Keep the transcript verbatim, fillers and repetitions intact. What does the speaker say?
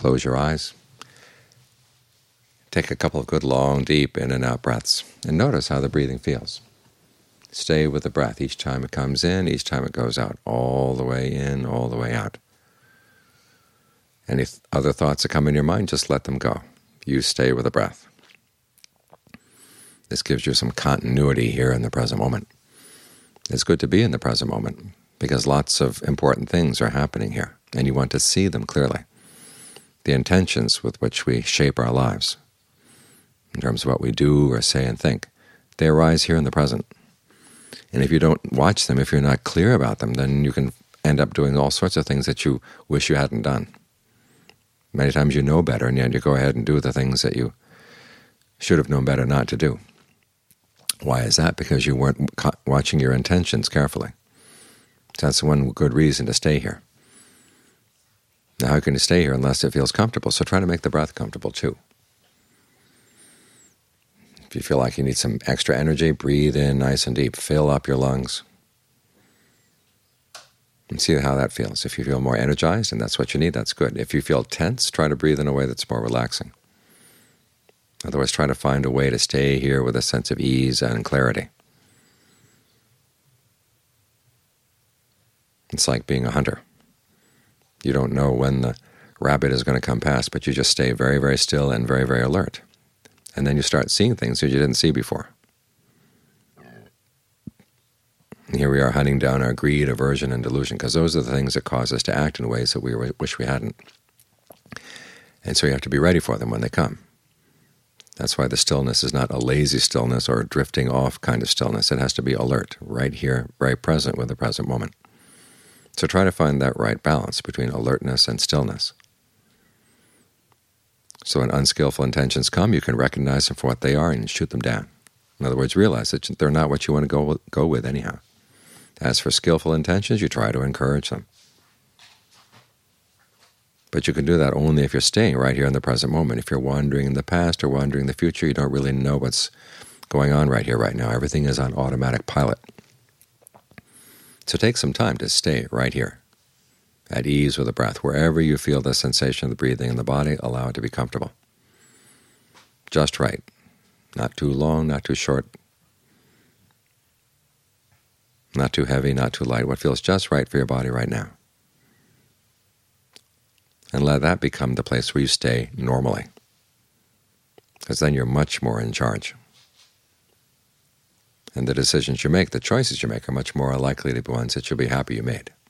close your eyes. Take a couple of good long, deep in and out breaths, and notice how the breathing feels. Stay with the breath each time it comes in, each time it goes out, all the way in, all the way out. Any th other thoughts that come in your mind, just let them go. You stay with the breath. This gives you some continuity here in the present moment. It's good to be in the present moment, because lots of important things are happening here, and you want to see them clearly. The intentions with which we shape our lives, in terms of what we do or say and think, they arise here in the present. And if you don't watch them, if you're not clear about them, then you can end up doing all sorts of things that you wish you hadn't done. Many times you know better, and yet you go ahead and do the things that you should have known better not to do. Why is that? Because you weren't watching your intentions carefully. So that's one good reason to stay here. Now, how can you stay here unless it feels comfortable? So try to make the breath comfortable too. If you feel like you need some extra energy, breathe in nice and deep. Fill up your lungs. And see how that feels. If you feel more energized and that's what you need, that's good. If you feel tense, try to breathe in a way that's more relaxing. Otherwise, try to find a way to stay here with a sense of ease and clarity. It's like being a hunter. You don't know when the rabbit is going to come past, but you just stay very, very still and very, very alert. And then you start seeing things that you didn't see before. And here we are hunting down our greed, aversion, and delusion, because those are the things that cause us to act in ways that we wish we hadn't. And so you have to be ready for them when they come. That's why the stillness is not a lazy stillness or a drifting off kind of stillness. It has to be alert, right here, right present with the present moment. So try to find that right balance between alertness and stillness. So when unskillful intentions come, you can recognize them for what they are and shoot them down. In other words, realize that they're not what you want to go with, go with anyhow. As for skillful intentions, you try to encourage them. But you can do that only if you're staying right here in the present moment. If you're wandering in the past or wandering in the future, you don't really know what's going on right here, right now. Everything is on automatic pilot. So take some time to stay right here, at ease with the breath. Wherever you feel the sensation of the breathing in the body, allow it to be comfortable. Just right. Not too long, not too short, not too heavy, not too light. What feels just right for your body right now. And let that become the place where you stay normally, because then you're much more in charge. And the decisions you make, the choices you make, are much more likely to be ones that you'll be happy you made.